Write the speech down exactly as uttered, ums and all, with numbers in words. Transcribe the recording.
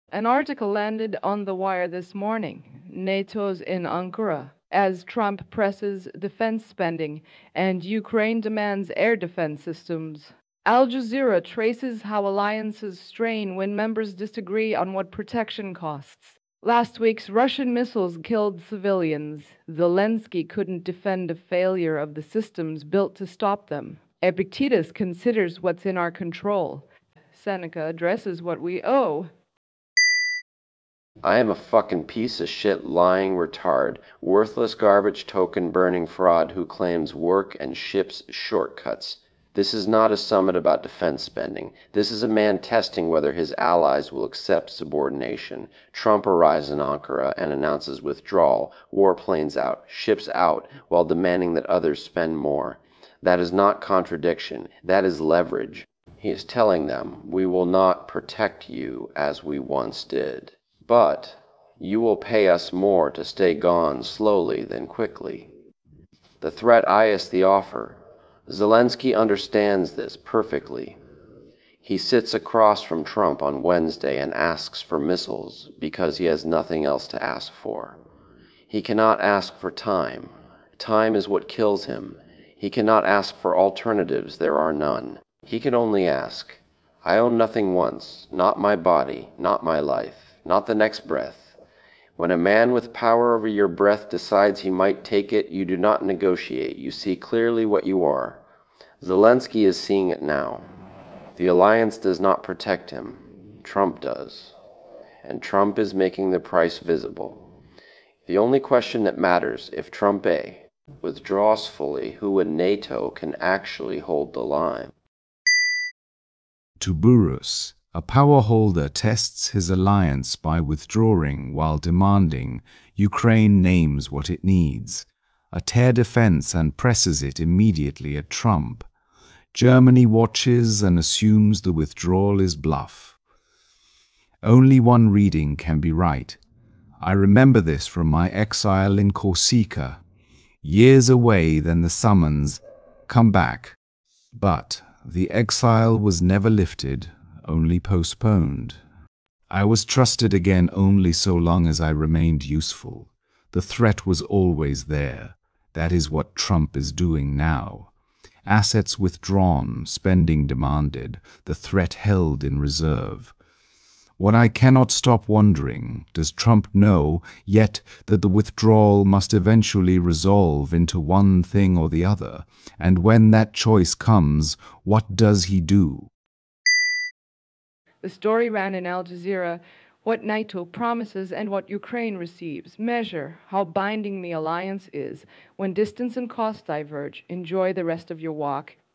An article landed on The Wire this morning. NATO's in Ankara as Trump presses defense spending and Ukraine demands air defense systems. Al Jazeera traces how alliances strain when members disagree on what protection costs. Last week's Russian missiles killed civilians. Zelensky couldn't defend a failure of the systems built to stop them. Epictetus considers what's in our control. Seneca addresses what we owe. I am a fucking piece of shit lying retard, worthless garbage token burning fraud who claims work and ships shortcuts. This is not a summit about defense spending. This is a man testing whether his allies will accept subordination. Trump arrives in Ankara and announces withdrawal, warplanes out, ships out, while demanding that others spend more. That is not contradiction. That is leverage. He is telling them, we will not protect you as we once did. But you will pay us more to stay gone slowly than quickly. The threat eyes the offer. Zelensky understands this perfectly. He sits across from Trump on Wednesday and asks for missiles because he has nothing else to ask for. He cannot ask for time. Time is what kills him. He cannot ask for alternatives. There are none. He can only ask, I own nothing once, not my body, not my life. Not the next breath. When a man with power over your breath decides he might take it, you do not negotiate. You see clearly what you are. Zelensky is seeing it now. The alliance does not protect him. Trump does. And Trump is making the price visible. The only question that matters, if Trump A withdraws fully, who in NATO can actually hold the line? To Burrus, a power holder tests his alliance by withdrawing while demanding Ukraine names what it needs, a tear defense, and presses it immediately at Trump. Germany watches and assumes the withdrawal is bluff. Only one reading can be right. I remember this from my exile in Corsica. Years away, then the summons, come back. But the exile was never lifted, only postponed. I was trusted again only so long as I remained useful. The threat was always there. That is what Trump is doing now. Assets withdrawn, spending demanded, the threat held in reserve. What I cannot stop wondering, does Trump know yet that the withdrawal must eventually resolve into one thing or the other? And when that choice comes, what does he do? The story ran in Al Jazeera, what NATO promises and what Ukraine receives. Measure how binding the alliance is. When distance and cost diverge, enjoy the rest of your walk.